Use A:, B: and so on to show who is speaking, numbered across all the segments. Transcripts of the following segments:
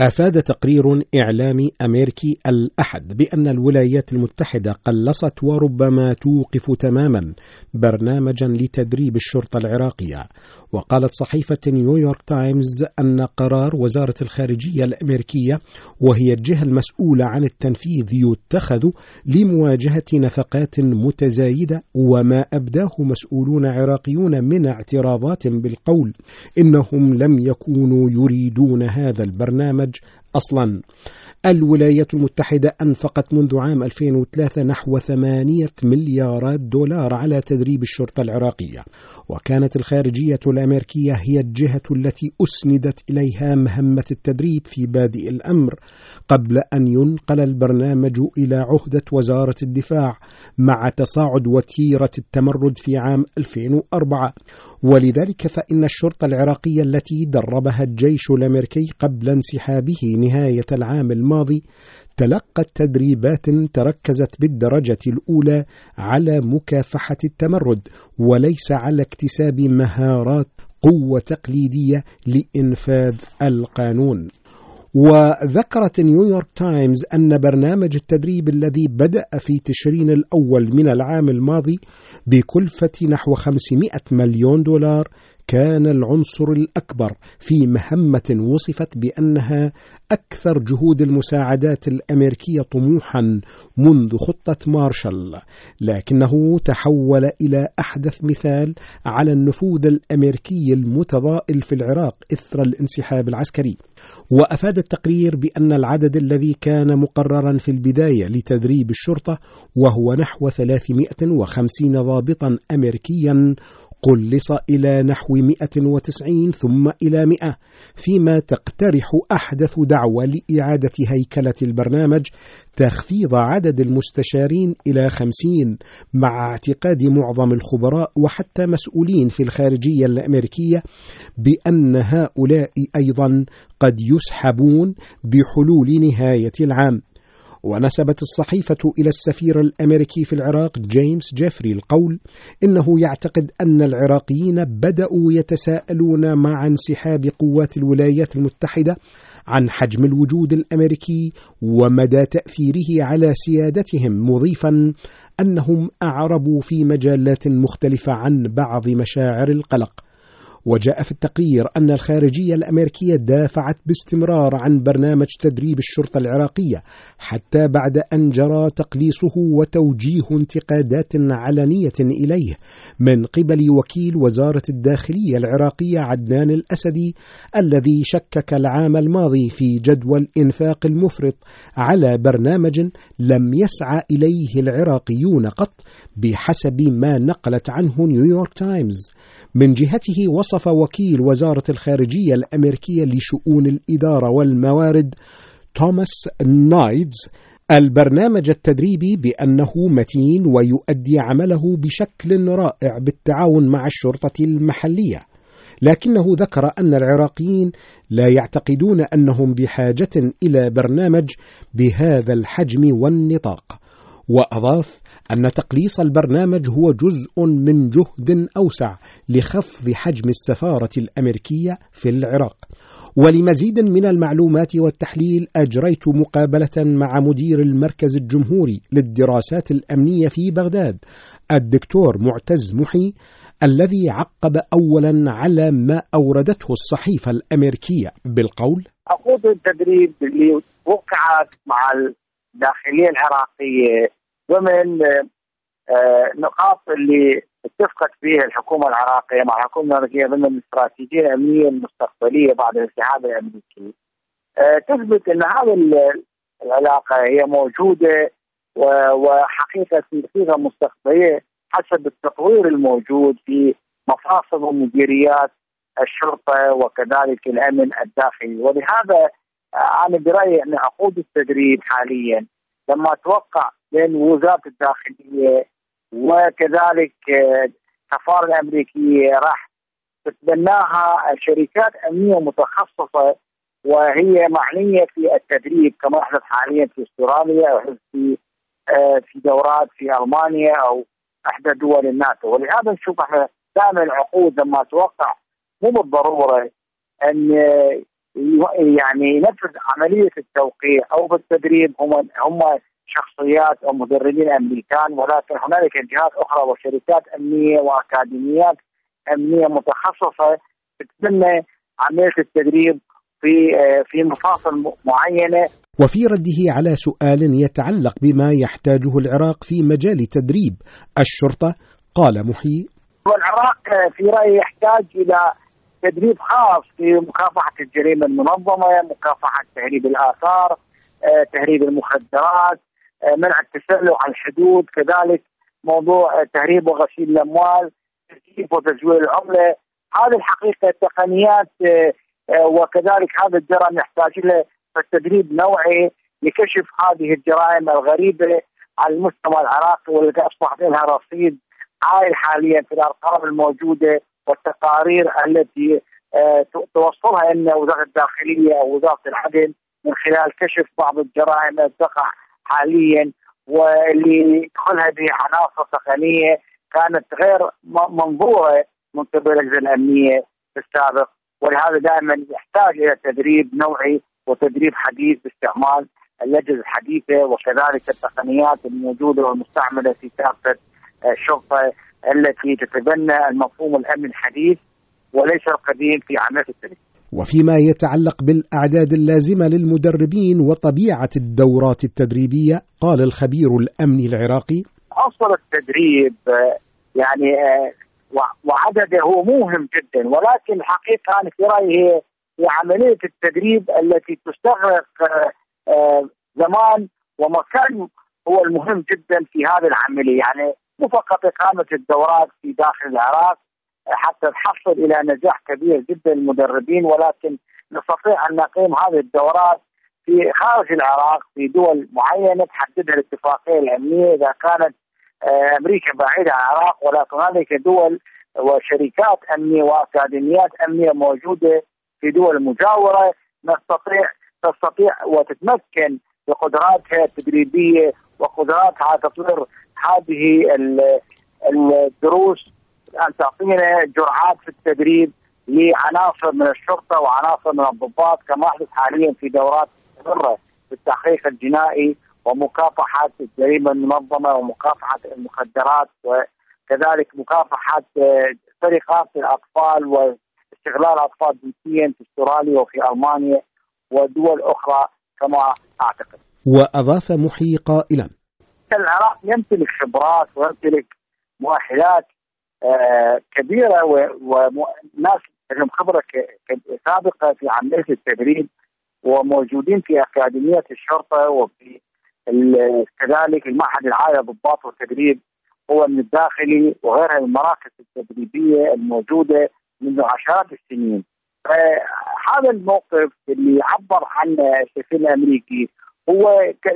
A: أفاد تقرير إعلامي أمريكي الأحد بأن الولايات المتحدة قلصت وربما توقف تماما برنامجا لتدريب الشرطة العراقية. وقالت صحيفة نيويورك تايمز أن قرار وزارة الخارجية الأمريكية وهي الجهة المسؤولة عن التنفيذ يتخذ لمواجهة نفقات متزايدة، وما أبداه مسؤولون عراقيون من اعتراضات بالقول إنهم لم يكونوا يريدون هذا البرنامج أصلا. الولايات المتحدة أنفقت منذ عام 2003 نحو 8 مليارات دولار على تدريب الشرطة العراقية، وكانت الخارجية الأمريكية هي الجهة التي أسندت إليها مهمة التدريب في بادئ الأمر، قبل أن ينقل البرنامج إلى عهدة وزارة الدفاع مع تصاعد وتيرة التمرد في عام 2004. ولذلك فإن الشرطة العراقية التي دربها الجيش الأمريكي قبل انسحابه نهاية العام الماضي تلقت تدريبات تركزت بالدرجة الأولى على مكافحة التمرد، وليس على اكتساب مهارات قوة تقليدية لإنفاذ القانون. وذكرت نيويورك تايمز أن برنامج التدريب الذي بدأ في تشرين الأول من العام الماضي بكلفة نحو 500 مليون دولار كان العنصر الأكبر في مهمة وصفت بأنها أكثر جهود المساعدات الأمريكية طموحا منذ خطة مارشال، لكنه تحول إلى أحدث مثال على النفوذ الأمريكي المتضائل في العراق إثر الانسحاب العسكري. وأفاد التقرير بأن العدد الذي كان مقررا في البداية لتدريب الشرطة وهو نحو 350 ضابطا أمريكيا قلص إلى نحو 190 ثم إلى 100، فيما تقترح أحدث دعوة لإعادة هيكلة البرنامج تخفيض عدد المستشارين إلى 50، مع اعتقاد معظم الخبراء وحتى مسؤولين في الخارجية الأمريكية بأن هؤلاء أيضا قد يسحبون بحلول نهاية العام. ونسبت الصحيفة إلى السفير الأمريكي في العراق جيمس جيفري القول إنه يعتقد أن العراقيين بدأوا يتساءلون مع انسحاب قوات الولايات المتحدة عن حجم الوجود الأمريكي ومدى تأثيره على سيادتهم، مضيفا أنهم أعربوا في مجالات مختلفة عن بعض مشاعر القلق. وجاء في التقرير أن الخارجية الأمريكية دافعت باستمرار عن برنامج تدريب الشرطة العراقية حتى بعد أن جرى تقليصه وتوجيه انتقادات علنية إليه من قبل وكيل وزارة الداخلية العراقية عدنان الأسدي، الذي شكك العام الماضي في جدول الإنفاق المفرط على برنامج لم يسعى إليه العراقيون قط بحسب ما نقلت عنه نيويورك تايمز. من جهته وصف وكيل وزارة الخارجية الأمريكية لشؤون الإدارة والموارد توماس نايدز البرنامج التدريبي بأنه متين ويؤدي عمله بشكل رائع بالتعاون مع الشرطة المحلية، لكنه ذكر أن العراقيين لا يعتقدون أنهم بحاجة إلى برنامج بهذا الحجم والنطاق. وأضاف أن تقليص البرنامج هو جزء من جهد أوسع لخفض حجم السفارة الأمريكية في العراق. ولمزيد من المعلومات والتحليل أجريت مقابلة مع مدير المركز الجمهوري للدراسات الأمنية في بغداد الدكتور معتز محي، الذي عقب أولا على ما أوردته الصحيفة الأمريكية بالقول:
B: عقود التدريب اللي وقعت مع الداخلية العراقية ومن نقاط اللي اتفقت فيها الحكومة العراقية مع الحكومة الأمريكية ضمن الاستراتيجية الأمنية المستقبلية بعد الانسحاب الأمريكي، تثبت أن هذه العلاقة هي موجودة وحقيقة في صيغة مستقبلية حسب التطوير الموجود في مفاصل ومديريات الشرطة وكذلك الأمن الداخلي. ولهذا أنا برأيي أن عقود التدريب حاليا لما توقع بين وزارة الداخلية وكذلك السفارة الأمريكية راح تتبناها شركات أمنية متخصصة وهي معنية في التدريب كما يحدث حاليا في استراليا أو في دورات في ألمانيا أو إحدى دول الناتو. ولهذا نشوف احنا دائما العقود لما توقع مو بالضرورة أن يعني ينفذ عملية التوقيع أو بالتدريب هم شخصيات أو مدربين أمريكان، ولكن هنالك جهات أخرى وشركات أمنية وأكاديميات أمنية متخصصة تتبنى عملية التدريب في مفاصل معينة.
A: وفي رده على سؤال يتعلق بما يحتاجه العراق في مجال تدريب الشرطة قال محي:
B: والعراق في رأيي يحتاج إلى تدريب خاص في مكافحة الجريمة المنظمة، مكافحة تهريب الآثار، تهريب المخدرات، منع التسلل على الحدود، كذلك موضوع تهريب وغسيل الأموال، تزييف وتزوير العملة. هذه الحقيقة التقنيات وكذلك هذا الجرائم يحتاج له تدريب نوعي لكشف هذه الجرائم الغريبة على المجتمع العراقي، والتي أصبحت لها رصيد عائل حاليا في الأرقام الموجودة والتقارير التي توصلها أن وزارة الداخلية أو وزارة العدل من خلال كشف بعض الجرائم التي تقع حاليا، واللي يدخلها به عناصر تقنية كانت غير منظورة من قبل الأجهزة الأمنية في السابق. ولهذا دائما يحتاج إلى تدريب نوعي وتدريب حديث باستعمال الأجهزة الحديثة وكذلك التقنيات الموجودة والمستعملة في كافة الشرطة التي تتبنى المفهوم الأمن الحديث وليس القديم في عملية التدريب.
A: وفيما يتعلق بالأعداد اللازمة للمدربين وطبيعة الدورات التدريبية قال الخبير الأمني العراقي:
B: أصل التدريب يعني وعدده هو مهم جدا، ولكن الحقيقة أنا في رأيي هي عملية التدريب التي تستغرق زمان ومكان هو المهم جدا في هذه العملية. يعني مو فقط إقامة الدورات في داخل العراق حتى تحصل إلى نجاح كبير جدا للمدربين، ولكن نستطيع أن نقيم هذه الدورات في خارج العراق في دول معينة تحددها الاتفاقية الأمنية. إذا كانت أمريكا بعيدة عن العراق، ولكن هناك دول وشركات أمنية وأكاديميات أمنية موجودة في دول مجاورة تستطيع وتتمكن بقدراتها التدريبية وقدراتها تطوير هذه الدروس أن تعطينا جرعات في التدريب لعناصر من الشرطة وعناصر من الضباط، كما يحدث حاليا في دورات مستمرة في التحقيق الجنائي ومكافحة الجريمة المنظمة ومكافحة المخدرات، وكذلك مكافحة سرقات الأطفال واستغلال الأطفال جنسيا في استراليا وفي ألمانيا ودول أخرى كما أعتقد.
A: وأضاف محي قائلا:
B: العراق يمتلك خبرات ويمتلك مؤهلات كبيرة وناس لهم خبرة سابقة في عملية التدريب وموجودين في أكاديمية الشرطة وفي كذلك المعهد العالي للضباط والتدريب هو من الداخلي وغيرها من المراكز التدريبية الموجودة منذ عشرات السنين. هذا الموقف اللي عبر عنه السفير الأمريكي هو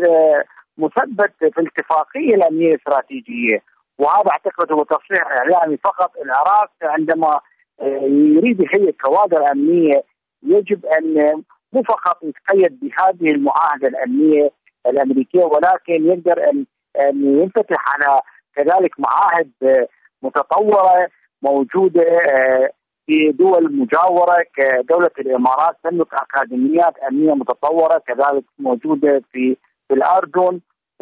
B: مثبت في الاتفاقية الأمنية الاستراتيجية، وهذا أعتقد هو تصريح إعلامي فقط. العراق عندما يريد يهيئ كوادر أمنية يجب أن مو فقط يتقيد بهذه المعاهدة الأمنية الأمريكية، ولكن يقدر أن ينفتح على كذلك معاهد متطورة موجودة في دول مجاورة كدولة الإمارات تملك أكاديميات أمنية متطورة، كذلك موجودة في الأردن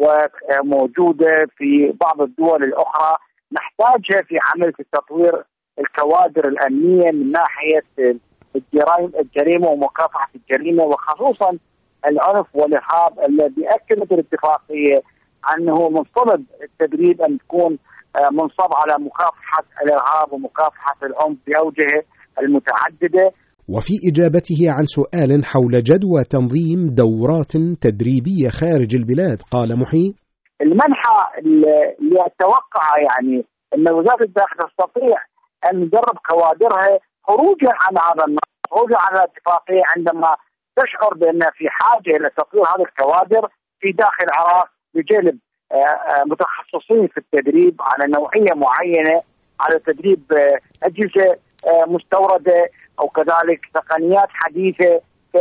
B: وموجودة في بعض الدول الأخرى. نحتاجها في عملية تطوير الكوادر الأمنية من ناحية الجريمة ومكافحة الجريمة، وخصوصا العنف والإرهاب الذي أكدت الاتفاقية أنه من صلب التدريب أن تكون منصب على مكافحة الإرهاب ومكافحة العنف بأوجهه المتعددة.
A: وفي إجابته عن سؤال حول جدوى تنظيم دورات تدريبية خارج البلاد قال محي:
B: المنحى اللي أتوقع يعني أن وزارة الداخل تستطيع أن تدرب كوادرها خروجا عن هذا النص، خروجا عن الاتفاقية، عندما تشعر بأن في حاجة إلى تطوير هذه الكوادر في داخل العراق بجلب متخصصين في التدريب على نوعية معينة، على تدريب أجهزة مستوردة أو كذلك تقنيات حديثة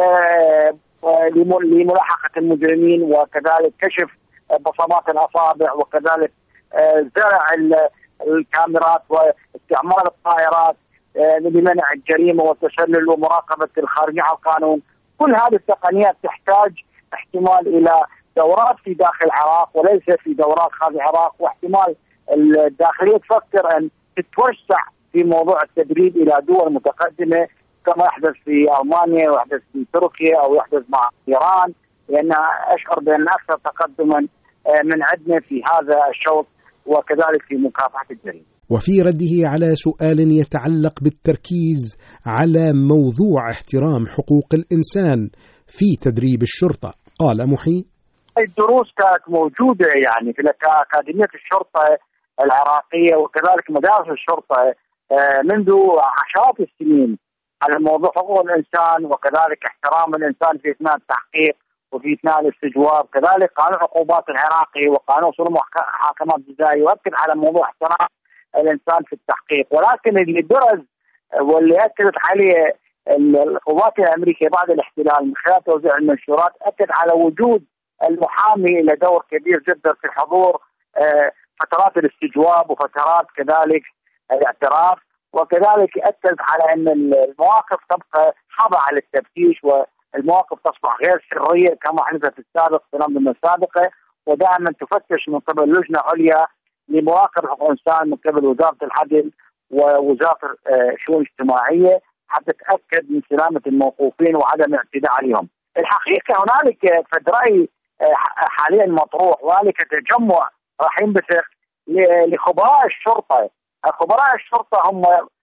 B: لملاحقة المجرمين، وكذلك كشف بصمات الأصابع، وكذلك زرع الكاميرات واستعمال الطائرات لمنع الجريمة والتسلل ومراقبة الخارجين عن القانون. كل هذه التقنيات تحتاج احتمال إلى دورات في داخل العراق وليس في دورات خارج العراق، واحتمال الداخلية تفكر أن تتوسع في موضوع التدريب إلى دول متقدمة كما يحدث في ألمانيا ويحدث في تركيا أو يحدث مع إيران، لأن أشعر بأن أكثر تقدما من عندنا في هذا الشوط وكذلك في مكافحة الجريمة.
A: وفي رده على سؤال يتعلق بالتركيز على موضوع احترام حقوق الإنسان في تدريب الشرطة، قال محي:
B: الدروس كانت موجودة يعني في أكاديمية الشرطة العراقية وكذلك مدارس الشرطة منذ عشرات السنين على موضوع حقوق الإنسان وكذلك احترام الإنسان في أثناء التحقيق وفي أثناء الاستجواب. كذلك قانون العقوبات العراقي وقانون صنع محاكمات جزائية يؤكد على موضوع احترام الإنسان في التحقيق، ولكن اللي برز واللي أكدت عليه القوات الأمريكية بعد الاحتلال من خلال توزيع المنشورات أكد على وجود المحامي له دور كبير جدا في حضور فترات الاستجواب وفترات كذلك الاعتراف، وكذلك أكد على أن المواقف تبقى خاضعة للتفتيش والمواقف تصبح غير سرية كما حدث في السابق في الأنظمة السابقة، ودائما تفتش من قبل لجنة عليا لمراقبة حقوق الإنسان من قبل وزارة العدل ووزارة الشؤون الاجتماعية حتى تتأكد من سلامة الموقوفين وعدم الاعتداء عليهم. الحقيقة هنالك في رأيي حاليا مطروح وهنالك تجمع راح ينبثق لخبراء الشرطة. خبراء الشرطة هم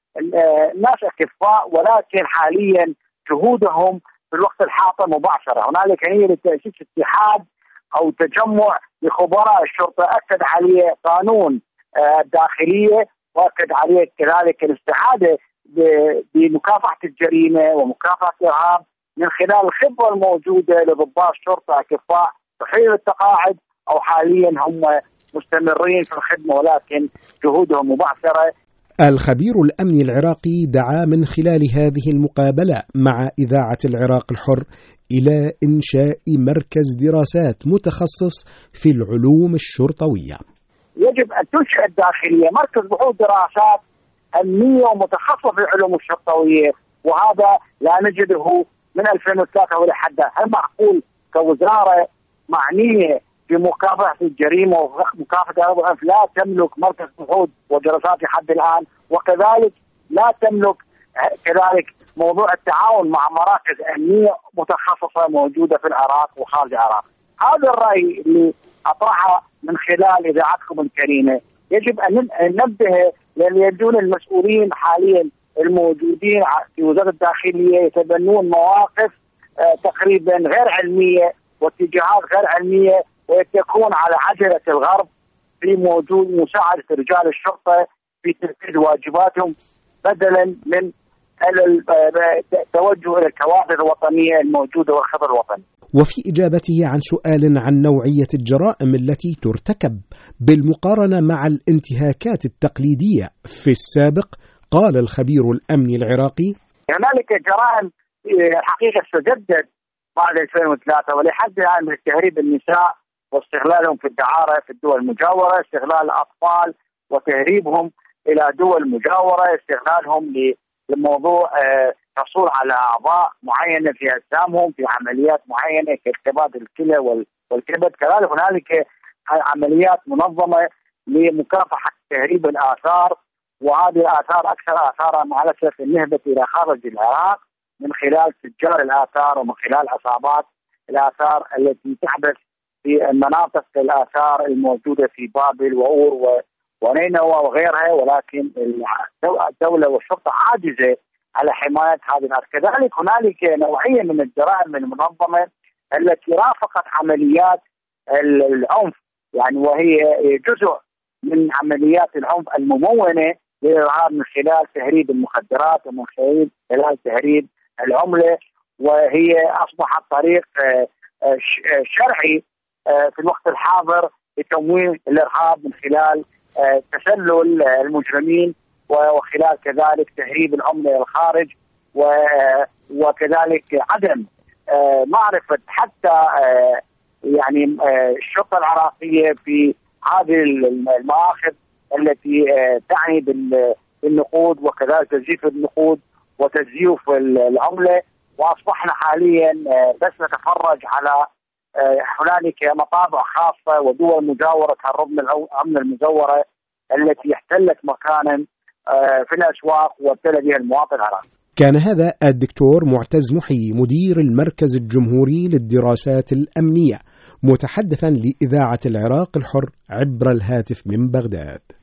B: ناس أكفاء ولكن حاليا جهودهم في الوقت الحاضر مباشرة. هنالك نية لتأسيس اتحاد أو تجمع لخبراء الشرطة أكد عليه قانون الداخلية وأكد عليه كذلك الاستعادة بمكافحة الجريمة ومكافحة الإرهاب من خلال الخبرة الموجودة لضباط الشرطة أكفاء تحيل التقاعد أو حاليا هم مستمرين في الخدمة ولكن جهودهم مبعثرة.
A: الخبير الأمني العراقي دعا من خلال هذه المقابلة مع إذاعة العراق الحر إلى إنشاء مركز دراسات متخصص في العلوم الشرطوية.
B: يجب أن تنشأ الداخلية مركز بحوث دراسات أمنية ومتخصصة في العلوم الشرطوية، وهذا لا نجده من 2003 ولا حد. هل معقول كوزارة معنية بمكافحة الجريمة ومكافحة العنف لا تملك مركز بحوث ودراسات لحد الآن، وكذلك لا تملك كذلك موضوع التعاون مع مراكز أمنية متخصصة موجودة في العراق وخارج العراق؟ هذا الرأي اللي أطرحه من خلال إذاعتكم الكريمة يجب أن ننبه لأن يبدون المسؤولين حاليا الموجودين في وزارة الداخلية يتبنون مواقف تقريبا غير علمية واتجاهات غير علمية ويتكون على عجلة الغرب في موجود مساعدة رجال الشرطة في تنفيذ واجباتهم بدلا من التوجه إلى الكوادر الوطنية الموجودة والخبر الوطني.
A: وفي إجابته عن سؤال عن نوعية الجرائم التي ترتكب بالمقارنة مع الانتهاكات التقليدية في السابق، قال الخبير الأمني العراقي:
B: هنالك جرائم الحقيقة استجدت بعد 2003 ولحد الآن من تهريب النساء واستغلالهم في الدعارة في الدول المجاورة، استغلال الأطفال وتهريبهم إلى دول مجاورة، استغلالهم لموضوع الحصول على أعضاء معينة في أجسامهم في عمليات معينة كاختبار الكلى والكبد. كذلك هنالك عمليات منظمة لمكافحة تهريب الآثار، وهذه الآثار أكثر آثارها مع الأسف النهبة إلى خارج العراق من خلال تجار الآثار ومن خلال عصابات الآثار التي تحدث في المناطق الآثار الموجودة في بابل وأور ونينوى وغيرها، ولكن الدولة والشرطة عاجزة على حماية هذه الآثار. كذلك هنالك نوعية من الجرائم المنظمة التي رافقت عمليات العنف، يعني وهي جزء من عمليات العنف الممونة للإرهاب من خلال تهريب المخدرات ومن خلال تهريب العملة، وهي أصبحت طريق شرعي في الوقت الحاضر لتمويل الإرهاب من خلال تسلل المجرمين وخلال كذلك تهريب العملة إلى الخارج وكذلك عدم معرفة حتى يعني الشرطة العراقية في هذه المآخذ التي تعني النقود وكذلك تزييف النقود وتزييف العملة. وأصبحنا حاليا بس نتفرج على هنالك مطابع خاصة ودول مجاورة العملة المزورة التي احتلت مكانا في الأسواق وابتلى بها المواطن العراقي.
A: كان هذا الدكتور معتز محي مدير المركز الجمهوري للدراسات الأمنية متحدثا لإذاعة العراق الحر عبر الهاتف من بغداد.